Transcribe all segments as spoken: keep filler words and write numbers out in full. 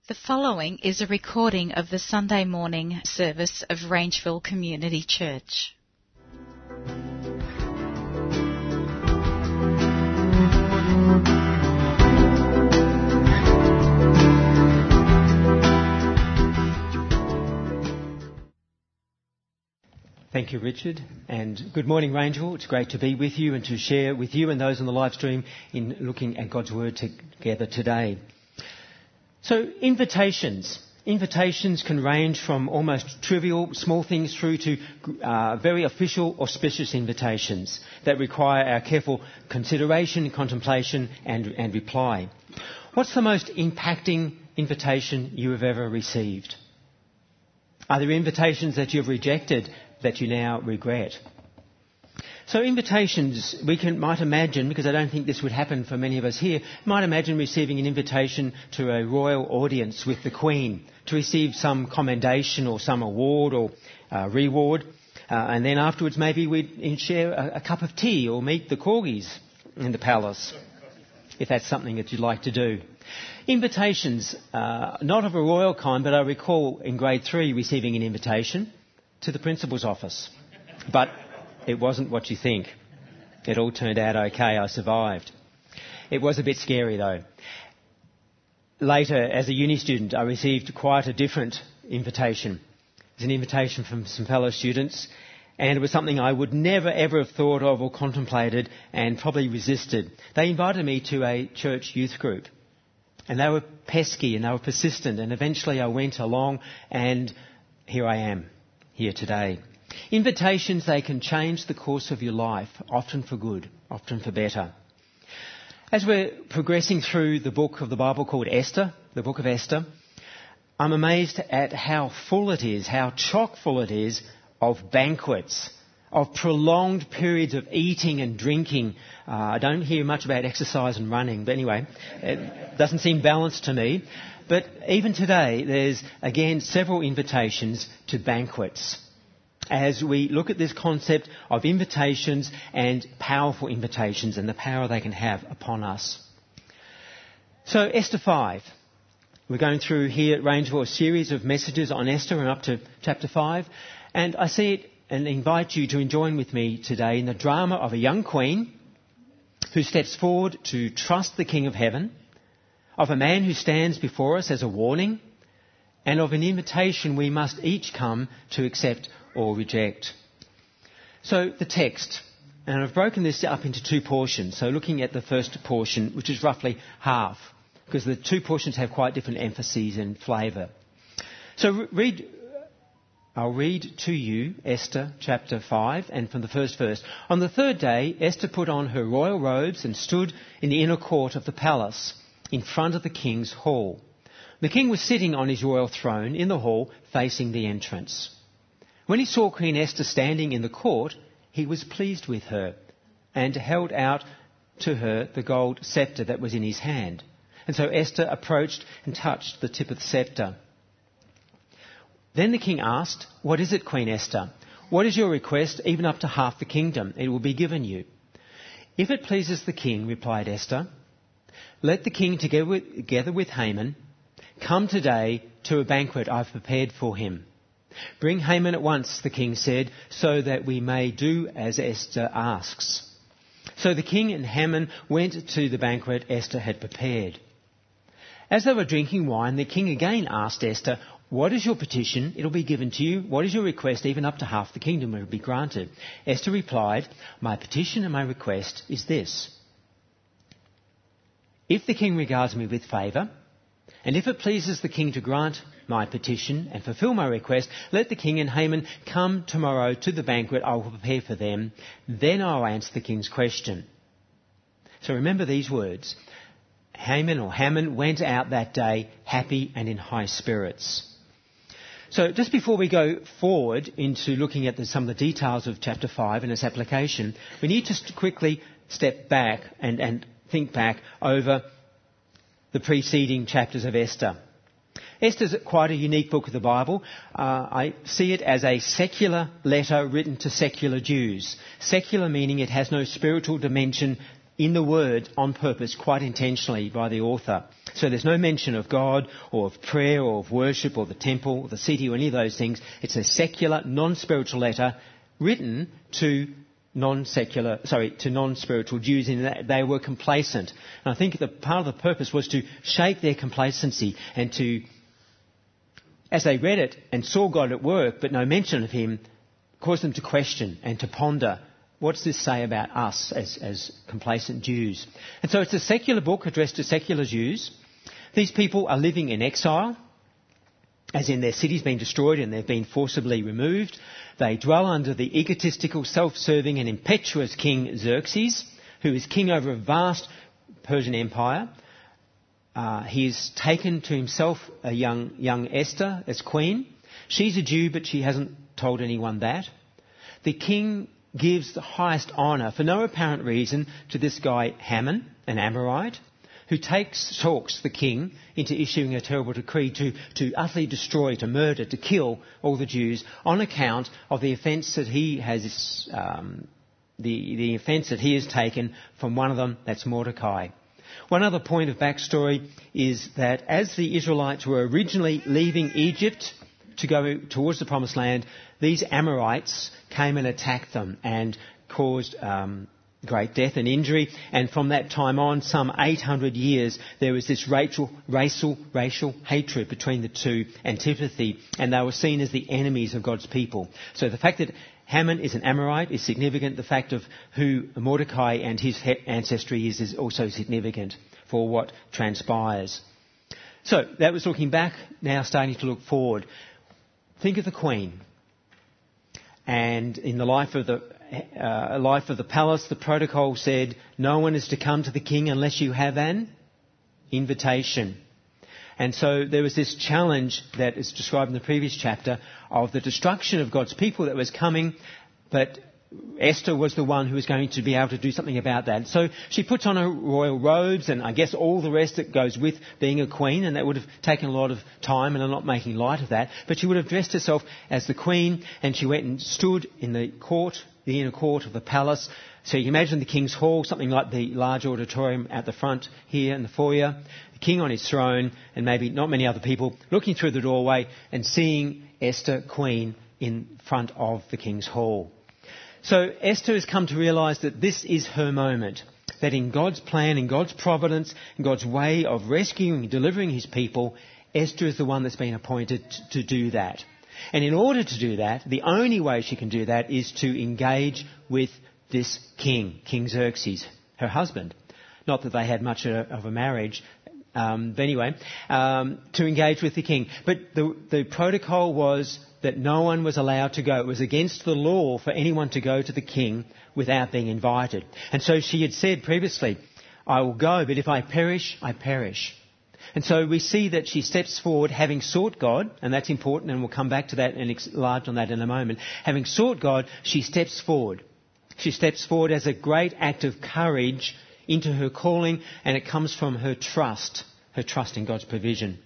The following is a recording of the Sunday morning service of Rangeville Community Church. Thank you, Richard, and good morning, Rangeville. It's great to be with you and to share with you and those on the live stream in looking at God's Word together today. So, invitations. Invitations can range from almost trivial, small things through to uh, very official, auspicious invitations that require our careful consideration, contemplation and, and reply. What's the most impacting invitation you have ever received? Are there invitations that you've rejected that you now regret? So invitations, we can, might imagine, because I don't think this would happen for many of us here, might imagine receiving an invitation to a royal audience with the Queen to receive some commendation or some award or uh, reward. Uh, and then afterwards maybe we'd share a, a cup of tea or meet the corgis in the palace, if that's something that you'd like to do. Invitations, uh, not of a royal kind, but I recall in grade three receiving an invitation to the principal's office. But it wasn't what you think. It all turned out okay. I survived. It was a bit scary though. Later, as a uni student, I received quite a different invitation. It was an invitation from some fellow students, and it was something I would never ever have thought of or contemplated and probably resisted. They invited me to a church youth group, and they were pesky and they were persistent, and eventually I went along, and here I am, here today. Invitations, they can change the course of your life, often for good, often for better. As we're progressing through the book of the Bible called Esther, the book of Esther, I'm amazed at how full it is, how chock full it is of banquets, of prolonged periods of eating and drinking. Uh, I don't hear much about exercise and running, but anyway, it doesn't seem balanced to me. But even today, there's again several invitations to banquets as we look at this concept of invitations and powerful invitations and the power they can have upon us. So Esther five. We're going through here at Rangeville a series of messages on Esther and up to chapter five. And I see it and invite you to join with me today in the drama of a young queen who steps forward to trust the King of Heaven, of a man who stands before us as a warning, and of an invitation we must each come to accept or reject. So the text, and I've broken this up into two portions. So looking at the first portion, which is roughly half, because the two portions have quite different emphases and flavour. So read, I'll read to you Esther chapter five, and from the first verse. On the third day, Esther put on her royal robes and stood in the inner court of the palace, in front of the king's hall. The king was sitting on his royal throne in the hall, facing the entrance. When he saw Queen Esther standing in the court, he was pleased with her and held out to her the gold sceptre that was in his hand. And so Esther approached and touched the tip of the sceptre. Then the king asked, "What is it, Queen Esther? What is your request? Even up to half the kingdom, it will be given you." "If it pleases the king," replied Esther, "let the king, together with, together with Haman, come today to a banquet I've prepared for him." "Bring Haman at once," the king said, "so that we may do as Esther asks." So the king and Haman went to the banquet Esther had prepared. As they were drinking wine, the king again asked Esther, "What is your petition? It'll be given to you. What is your request? Even up to half the kingdom will be granted." Esther replied, "My petition and my request is this. If the king regards me with favour, and if it pleases the king to grant my petition and fulfil my request, let the king and Haman come tomorrow to the banquet I will prepare for them. Then I will answer the king's question." So remember these words. Haman or Haman went out that day happy and in high spirits. So just before we go forward into looking at the, some of the details of chapter five and its application, we need to quickly step back and, and think back over the preceding chapters of Esther. Esther's quite a unique book of the Bible. Uh, I see it as a secular letter written to secular Jews. Secular meaning it has no spiritual dimension in the Word on purpose, quite intentionally by the author. So there's no mention of God or of prayer or of worship or the temple or the city or any of those things. It's a secular, non-spiritual letter written to non-secular, sorry, to non-spiritual Jews in that they were complacent. And I think that part of the purpose was to shake their complacency and to, as they read it and saw God at work but no mention of him, cause them to question and to ponder, what does this say about us as, as complacent Jews? And so it's a secular book addressed to secular Jews. These people are living in exile, as in their city's been destroyed and they've been forcibly removed. They dwell under the egotistical, self-serving and impetuous King Xerxes, who is king over a vast Persian empire. Uh, he's taken to himself a young, young Esther as queen. She's a Jew, but she hasn't told anyone that. The king gives the highest honour, for no apparent reason, to this guy Haman, an Amorite, who takes, talks the king into issuing a terrible decree to, to utterly destroy, to murder, to kill all the Jews on account of the offence that he has, um, the, the offence that he has taken from one of them, that's Mordecai. One other point of backstory is that as the Israelites were originally leaving Egypt to go towards the Promised Land, these Amorites came and attacked them and caused um, great death and injury. And from that time on, some eight hundred years, there was this racial, racial, racial hatred between the two, antipathy, and they were seen as the enemies of God's people. So the fact that Haman is an Amorite is significant. The fact of who Mordecai and his ancestry is is also significant for what transpires. So that was looking back, now starting to look forward. Think of the Queen. And in the life of the uh, life of the palace, the protocol said, no one is to come to the king unless you have an invitation. And so there was this challenge that is described in the previous chapter of the destruction of God's people that was coming, but Esther was the one who was going to be able to do something about that. So she puts on her royal robes and I guess all the rest that goes with being a queen, and that would have taken a lot of time, and I'm not making light of that, but she would have dressed herself as the queen, and she went and stood in the court, the inner court of the palace. So you can imagine the king's hall, something like the large auditorium at the front here in the foyer, the king on his throne, and maybe not many other people looking through the doorway and seeing Esther, queen, in front of the king's hall. So Esther has come to realise that this is her moment, that in God's plan, in God's providence, in God's way of rescuing and delivering his people, Esther is the one that's been appointed to do that. And in order to do that, the only way she can do that is to engage with this king, King Xerxes, her husband. Not that they had much of a marriage, um, but anyway, um, to engage with the king. But the, the protocol was that no one was allowed to go. It was against the law for anyone to go to the king without being invited. And so she had said previously, I will go, but if I perish, I perish. And so we see that she steps forward having sought God, and that's important, and we'll come back to that and enlarge on that in a moment. Having sought God, she steps forward. She steps forward as a great act of courage into her calling, and it comes from her trust, her trust in God's provision.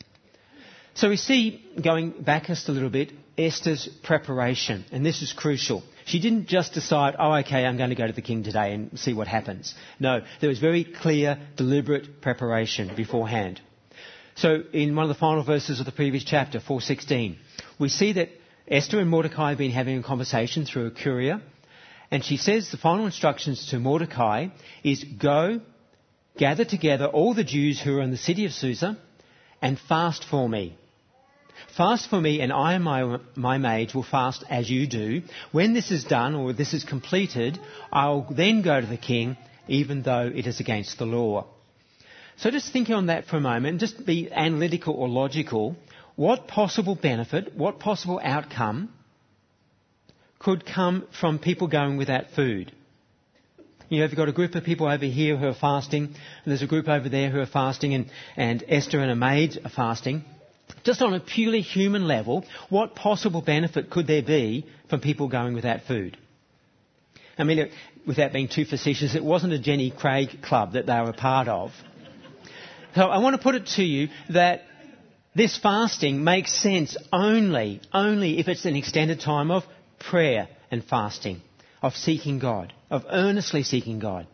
So we see, going back just a little bit, Esther's preparation, and this is crucial. She didn't just decide, oh, okay, I'm going to go to the king today and see what happens. No, there was very clear, deliberate preparation beforehand. So in one of the final verses of the previous chapter, four sixteen, we see that Esther and Mordecai have been having a conversation through a courier, and she says the final instructions to Mordecai is, go, gather together all the Jews who are in the city of Susa, and fast for me. Fast for me, and I and my, my maids will fast as you do. When this is done, or this is completed, I'll then go to the king, even though it is against the law. So just think on that for a moment, just be analytical or logical. What possible benefit, what possible outcome could come from people going without food? You know, if you've got a group of people over here who are fasting, and there's a group over there who are fasting, and, and Esther and her maids are fasting, just on a purely human level, what possible benefit could there be from people going without food? I mean, without being too facetious, it wasn't a Jenny Craig club that they were a part of. So I want to put it to you that this fasting makes sense only, only if it's an extended time of prayer and fasting, of seeking God, of earnestly seeking God.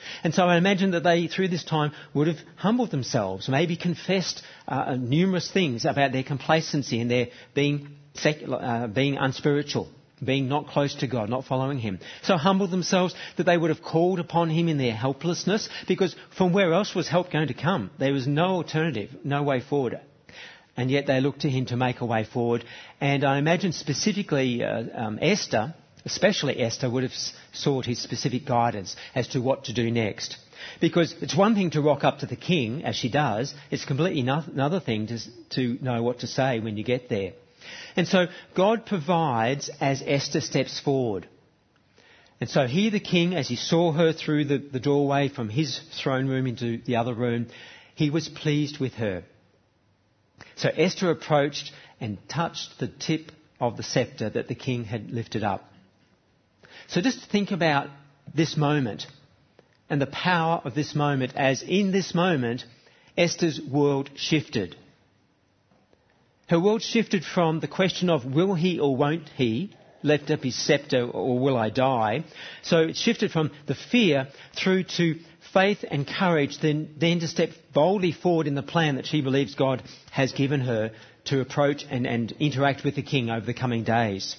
And so I imagine that they, through this time, would have humbled themselves, maybe confessed uh, numerous things about their complacency and their being, secular, uh, being unspiritual, being not close to God, not following him. So humbled themselves that they would have called upon him in their helplessness, because from where else was help going to come? There was no alternative, no way forward. And yet they looked to him to make a way forward. And I imagine specifically uh, um, Esther, especially Esther, would have sought his specific guidance as to what to do next. Because it's one thing to rock up to the king, as she does. It's completely no- another thing to, to know what to say when you get there. And so God provides as Esther steps forward. And so here the king, as he saw her through the, the doorway from his throne room into the other room, he was pleased with her. So Esther approached and touched the tip of the scepter that the king had lifted up. So just think about this moment and the power of this moment, as in this moment Esther's world shifted. Her world shifted from the question of will he or won't he lift up his scepter, or will I die? So it shifted from the fear through to faith and courage, then, then to step boldly forward in the plan that she believes God has given her to approach and, and interact with the king over the coming days.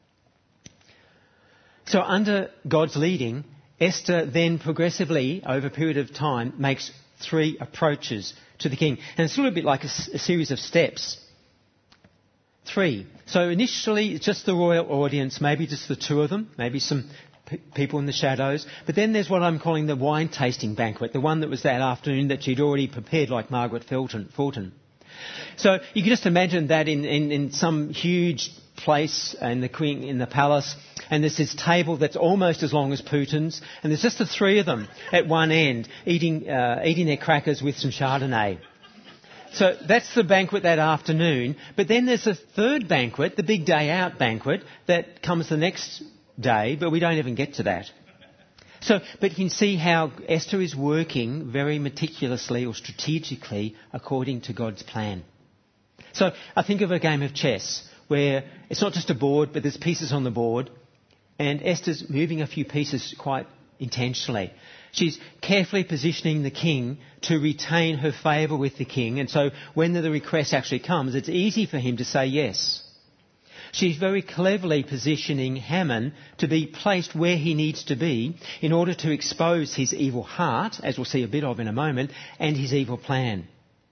So under God's leading, Esther then progressively, over a period of time, makes three approaches to the king. And it's a little bit like a, a series of steps. Three. So initially it's just the royal audience, maybe just the two of them, maybe some p- people in the shadows. But then there's what I'm calling the wine tasting banquet, the one that was that afternoon that she'd already prepared, like Margaret Fulton. Fulton. So you can just imagine that in, in, in some huge place in the queen in the palace, and there's this table that's almost as long as Putin's, and there's just the three of them at one end eating uh, eating their crackers with some Chardonnay. So that's the banquet that afternoon. But then there's a third banquet, the big day out banquet, that comes the next day, but we don't even get to that. So, but you can see how Esther is working very meticulously or strategically according to God's plan. So I think of a game of chess where it's not just a board, but there's pieces on the board, and Esther's moving a few pieces quite intentionally. She's carefully positioning the king to retain her favour with the king, and so when the request actually comes, it's easy for him to say yes. She's very cleverly positioning Haman to be placed where he needs to be in order to expose his evil heart, as we'll see a bit of in a moment, and his evil plan.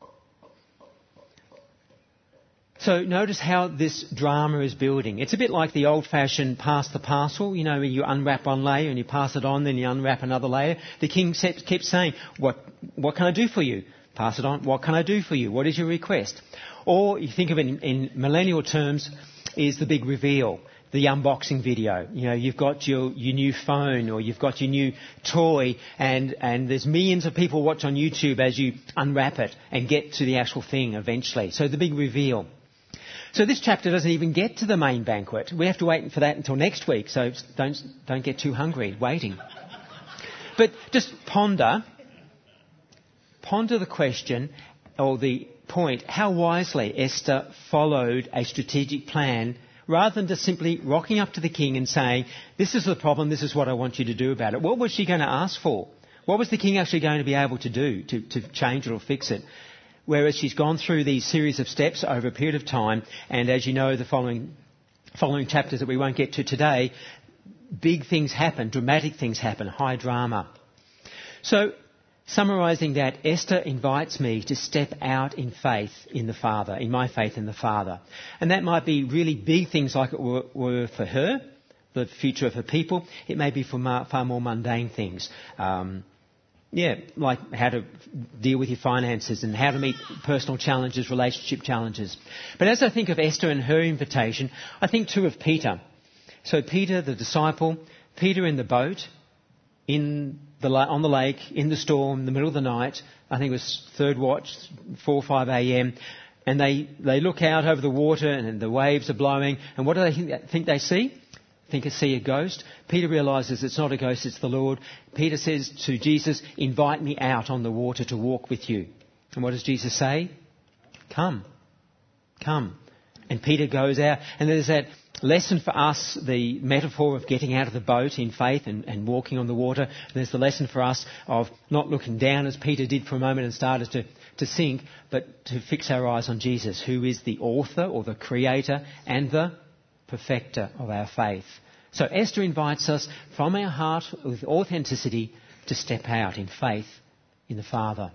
So notice how this drama is building. It's a bit like the old-fashioned pass the parcel, you know, where you unwrap one layer and you pass it on, then you unwrap another layer. The king keeps saying, what, what can I do for you? Pass it on. What can I do for you? What is your request? Or you think of it in, in millennial terms, is the big reveal, the unboxing video. You know, you've got your, your new phone or you've got your new toy, and, and there's millions of people watch on YouTube as you unwrap it and get to the actual thing eventually. So the big reveal. So this chapter doesn't even get to the main banquet. We have to wait for that until next week, so don't, don't get too hungry waiting. But just ponder, ponder the question or the point, how wisely Esther followed a strategic plan rather than just simply rocking up to the king and saying, this is the problem, this is what I want you to do about it. What was she going to ask for? What was the king actually going to be able to do to, to change it or fix it? Whereas she's gone through these series of steps over a period of time, and as you know, the following following chapters that we won't get to today, big things happen, dramatic things happen, high drama. So, summarising that, Esther invites me to step out in faith in the Father, in my faith in the Father. And that might be really big things like it were, were for her, the future of her people. It may be for far more mundane things. Um, Yeah, like how to deal with your finances and how to meet personal challenges, relationship challenges. But as I think of Esther and her invitation, I think too of Peter. So Peter, the disciple, Peter in the boat, in the on the lake, in the storm, in the middle of the night. I think it was third watch, four or five a.m. And they, they look out over the water and the waves are blowing. And what do they think, think they see? Think I see a ghost. Peter realises it's not a ghost, it's the Lord. Peter says to Jesus, invite me out on the water to walk with you. And what does Jesus say? Come. Come. And Peter goes out, and there's that lesson for us, the metaphor of getting out of the boat in faith and, and walking on the water. And there's the lesson for us of not looking down as Peter did for a moment and started to, to sink, but to fix our eyes on Jesus, who is the author or the creator and the perfecter of our faith. So Esther invites us from our heart with authenticity to step out in faith in the Father.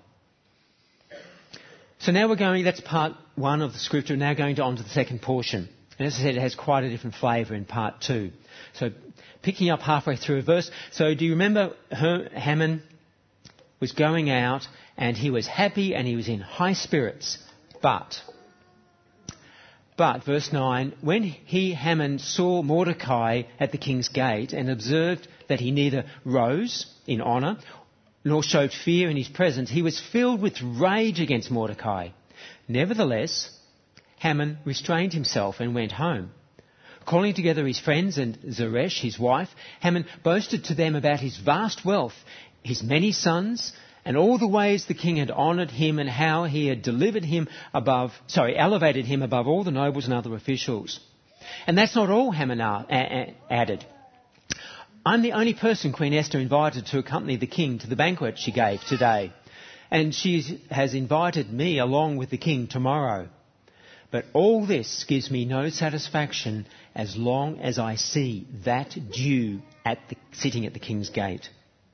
So now we're going, that's part one of the scripture, now going to on to the second portion. And as I said, it has quite a different flavour in part two. So picking up halfway through a verse. So do you remember Haman was going out and he was happy and he was in high spirits. But, but, verse nine, when he, Haman, saw Mordecai at the king's gate and observed that he neither rose in honour nor showed fear in his presence, he was filled with rage against Mordecai. Nevertheless, Haman restrained himself and went home. Calling together his friends and Zeresh, his wife, Haman boasted to them about his vast wealth, his many sons, and all the ways the king had honoured him and how he had delivered him above, sorry, elevated him above all the nobles and other officials. And that's not all, Haman added. I'm the only person Queen Esther invited to accompany the king to the banquet she gave today. And she has invited me along with the king tomorrow. But all this gives me no satisfaction as long as I see that Jew at the, sitting at the king's gate.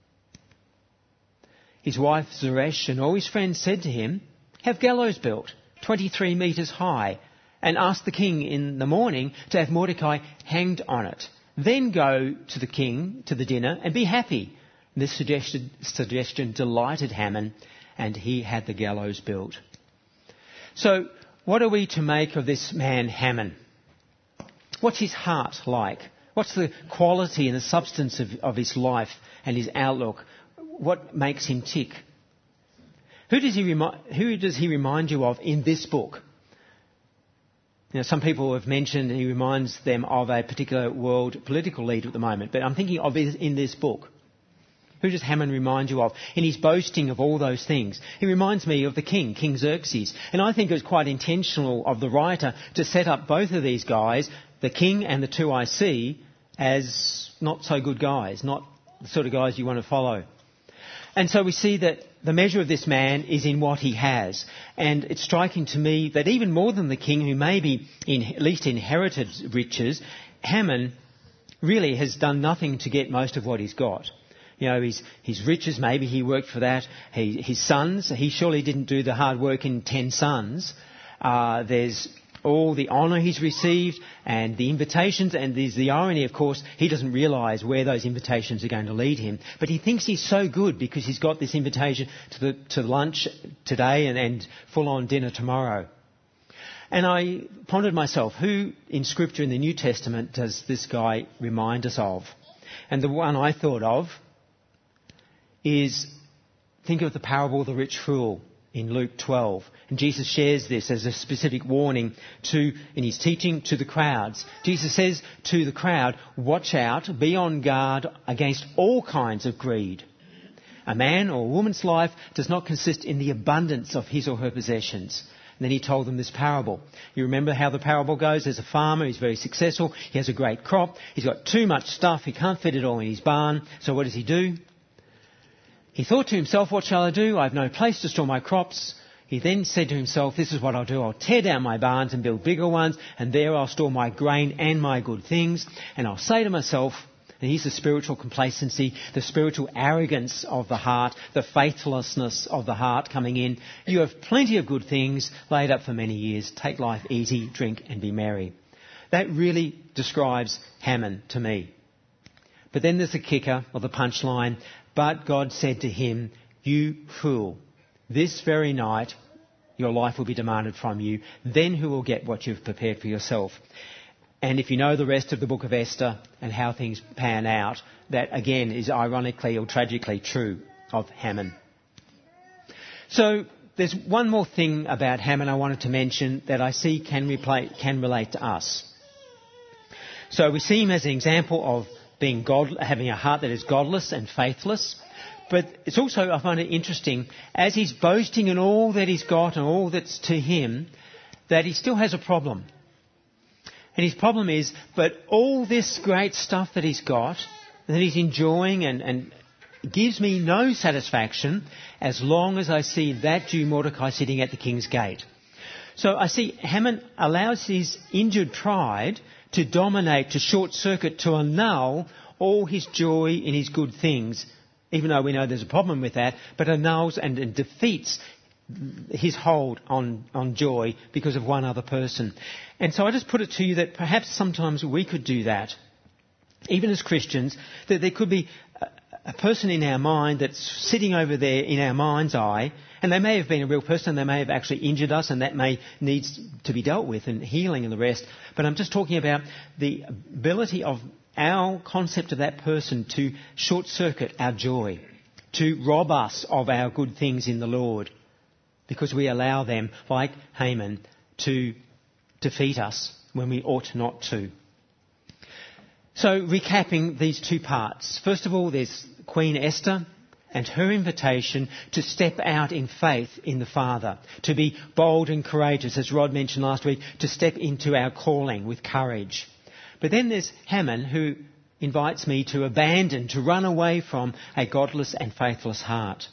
His wife Zeresh and all his friends said to him, have gallows built, twenty-three metres high, and ask the king in the morning to have Mordecai hanged on it. Then go to the king, to the dinner, and be happy. This suggestion, suggestion delighted Haman, and he had the gallows built. So, what are we to make of this man Haman? What's his heart like? What's the quality and the substance of, of his life and his outlook? What makes him tick? Who does he remi- who does he remind you of in this book? You know, some people have mentioned he reminds them of a particular world political leader at the moment, but I'm thinking of it in this book. Who does Haman remind you of? In his boasting of all those things. He reminds me of the king, King Xerxes. And I think it was quite intentional of the writer to set up both of these guys, the king and the two I C, as not so good guys, not the sort of guys you want to follow. And so we see that the measure of this man is in what he has. And it's striking to me that even more than the king, who maybe in, at least inherited riches, Haman really has done nothing to get most of what he's got. You know, his, his riches, maybe he worked for that. He, his sons, he surely didn't do the hard work in ten sons. Uh, there's all the honour he's received and the invitations, and there's the irony, of course, he doesn't realise where those invitations are going to lead him. But he thinks he's so good because he's got this invitation to the to lunch today and, and full-on dinner tomorrow. And I pondered myself, who in Scripture in the New Testament does this guy remind us of? And the one I thought of is, think of the parable of the rich fool in Luke twelve. And Jesus shares this as a specific warning to, in his teaching to the crowds. Jesus says to the crowd, watch out, be on guard against all kinds of greed. A man or a woman's life does not consist in the abundance of his or her possessions. And then he told them this parable. You remember how the parable goes? There's a farmer, he's very successful, he has a great crop, he's got too much stuff, he can't fit it all in his barn. So what does he do? He thought to himself, what shall I do? I have no place to store my crops. He then said to himself, this is what I'll do. I'll tear down my barns and build bigger ones, and there I'll store my grain and my good things. And I'll say to myself, and here's the spiritual complacency, the spiritual arrogance of the heart, the faithlessness of the heart coming in. You have plenty of good things laid up for many years. Take life easy, drink and be merry. That really describes Haman to me. But then there's the kicker, or the punchline. But God said to him, you fool, this very night your life will be demanded from you. Then who will get what you've prepared for yourself? And if you know the rest of the book of Esther and how things pan out, that again is ironically or tragically true of Haman. So there's one more thing about Haman I wanted to mention that I see can, replay, can relate to us. So we see him as an example of being God, having a heart that is godless and faithless. But it's also, I find it interesting, as he's boasting in all that he's got and all that's to him, that he still has a problem. And his problem is, but all this great stuff that he's got, that he's enjoying and, and gives me no satisfaction as long as I see that Jew Mordecai sitting at the king's gate. So I see Haman allows his injured pride to dominate, to short circuit, to annul all his joy in his good things, even though we know there's a problem with that, but annuls and, and defeats his hold on, on joy because of one other person. And so I just put it to you that perhaps sometimes we could do that, even as Christians, that there could be a, a person in our mind that's sitting over there in our mind's eye, and they may have been a real person, they may have actually injured us, and that may need to be dealt with and healing and the rest. But I'm just talking about the ability of our concept of that person to short-circuit our joy, to rob us of our good things in the Lord, because we allow them, like Haman, to defeat us when we ought not to. So, recapping these two parts. First of all, there's Queen Esther and her invitation to step out in faith in the Father, to be bold and courageous, as Rod mentioned last week, to step into our calling with courage. But then there's Haman, who invites me to abandon, to run away from a godless and faithless heart.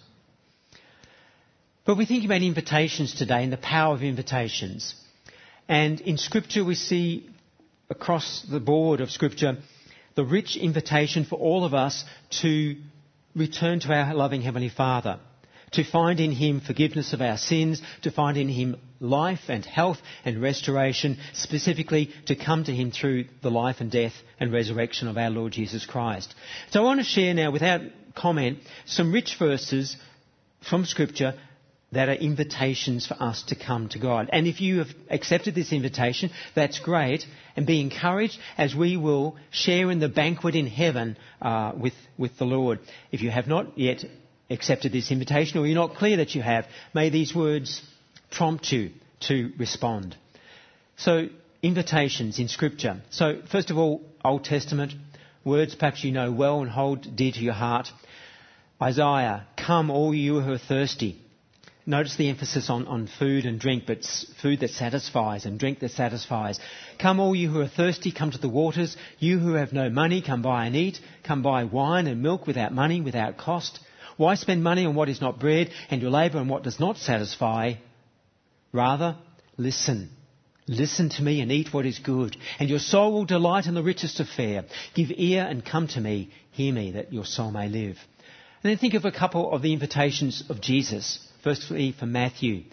But we think about invitations today and the power of invitations. And in Scripture we see across the board of Scripture the rich invitation for all of us to return to our loving Heavenly Father, to find in Him forgiveness of our sins, to find in Him life and health and restoration, specifically to come to Him through the life and death and resurrection of our Lord Jesus Christ. So I want to share now, without comment, some rich verses from Scripture that are invitations for us to come to God. And if you have accepted this invitation, that's great. And be encouraged as we will share in the banquet in heaven uh, with, with the Lord. If you have not yet accepted this invitation, or you're not clear that you have, may these words prompt you to respond. So, invitations in Scripture. So, first of all, Old Testament, words perhaps you know well and hold dear to your heart. Isaiah, come all you who are thirsty. Notice the emphasis on, on food and drink, but food that satisfies and drink that satisfies. Come all you who are thirsty, come to the waters. You who have no money, come buy and eat. Come buy wine and milk without money, without cost. Why spend money on what is not bread and your labour on what does not satisfy? Rather, listen. Listen to me and eat what is good, and your soul will delight in the richest of fare. Give ear and come to me. Hear me, that your soul may live. And then think of a couple of the invitations of Jesus. Firstly, from Matthew.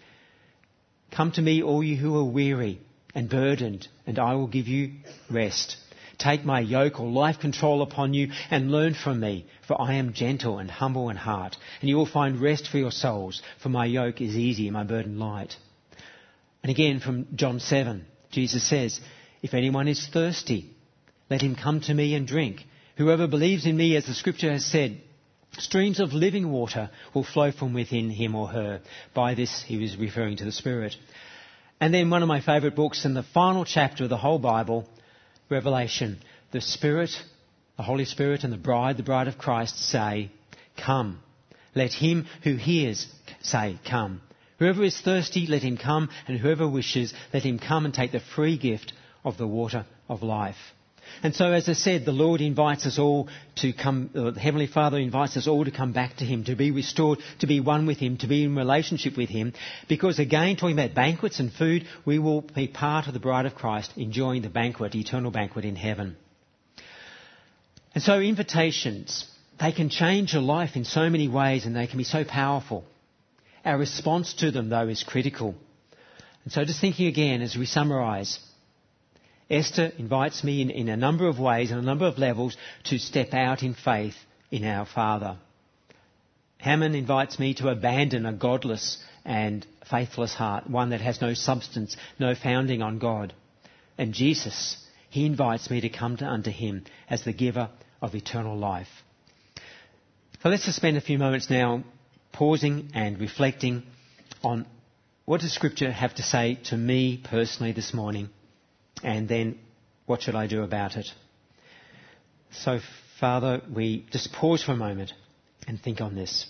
Come to me, all you who are weary and burdened, and I will give you rest. Take my yoke or life control upon you and learn from me, for I am gentle and humble in heart, and you will find rest for your souls, for my yoke is easy and my burden light. And again from John seven, Jesus says, if anyone is thirsty, let him come to me and drink. Whoever believes in me, as the Scripture has said, streams of living water will flow from within him or her. By this he was referring to the Spirit. And then one of my favourite books, in the final chapter of the whole Bible, Revelation, the Spirit, the Holy Spirit and the bride, the bride of Christ say, come. Let him who hears say, come. Whoever is thirsty, let him come, and whoever wishes, let him come and take the free gift of the water of life. And so, as I said, the Lord invites us all to come, uh, the Heavenly Father invites us all to come back to Him, to be restored, to be one with Him, to be in relationship with Him. Because again, talking about banquets and food, we will be part of the bride of Christ, enjoying the banquet, eternal banquet in heaven. And so invitations, they can change your life in so many ways, and they can be so powerful. Our response to them, though, is critical. And so just thinking again as we summarise, Esther invites me in, in a number of ways, on a number of levels, to step out in faith in our Father. Haman invites me to abandon a godless and faithless heart, one that has no substance, no founding on God. And Jesus, He invites me to come to unto Him as the giver of eternal life. So let's just spend a few moments now pausing and reflecting on what does Scripture have to say to me personally this morning. And then, what should I do about it? So, Father, we just pause for a moment and think on this.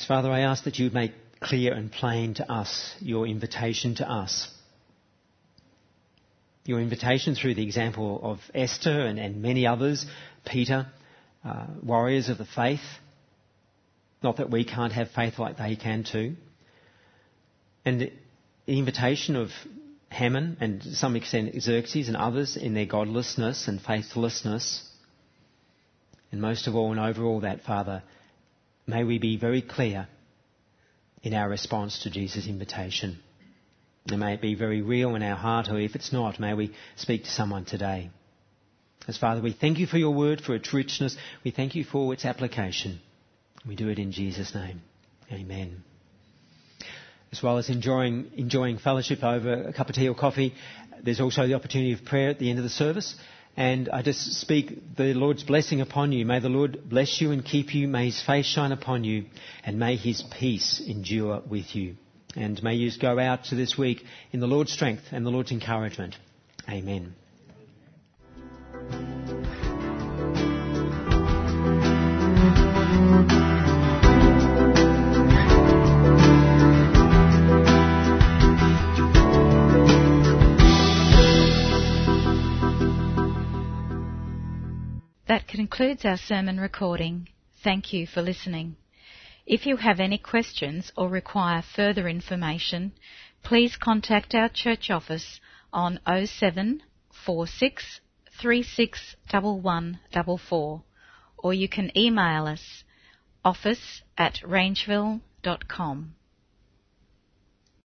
Father, I ask that you would make clear and plain to us your invitation to us. Your invitation through the example of Esther and, and many others, Peter, uh, warriors of the faith. Not that we can't have faith like they can too. And the invitation of Haman and to some extent Xerxes and others in their godlessness and faithlessness. And most of all and over all that, Father, may we be very clear in our response to Jesus' invitation. And may it be very real in our heart, or if it's not, may we speak to someone today. As Father, we thank you for your word, for its richness. We thank you for its application. We do it in Jesus' name. Amen. As well as enjoying enjoying fellowship over a cup of tea or coffee, there's also the opportunity of prayer at the end of the service. And I just speak the Lord's blessing upon you. May the Lord bless you and keep you. May his face shine upon you. And may his peace endure with you. And may you go out to this week in the Lord's strength and the Lord's encouragement. Amen. That concludes our sermon recording. Thank you for listening. If you have any questions or require further information, please contact our church office on oh seven four six three six one one four four, or you can email us office at rangeville dot com.